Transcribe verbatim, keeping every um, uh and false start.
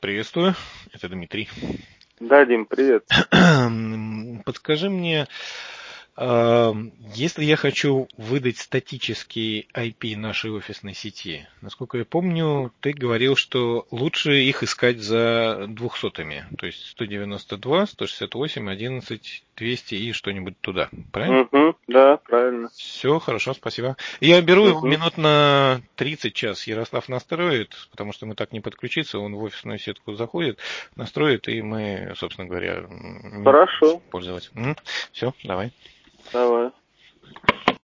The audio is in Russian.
Приветствую, это Дмитрий. Да, Дим, привет. Подскажи мне, а, если я хочу выдать статический ай пи нашей офисной сети, насколько я помню, ты говорил, что лучше их искать за двухсотыми, то есть сто девяносто два, сто шестьдесят восемь, одиннадцать, двести и что-нибудь туда, правильно? Угу, да, правильно. Все, хорошо, спасибо. Я беру его Угу. минут на тридцать час. Ярослав настроит, потому что мы так не подключиться. Он в офисную сетку заходит, настроит, и мы, собственно говоря, не Хорошо, пользоваться. Все, давай. давай.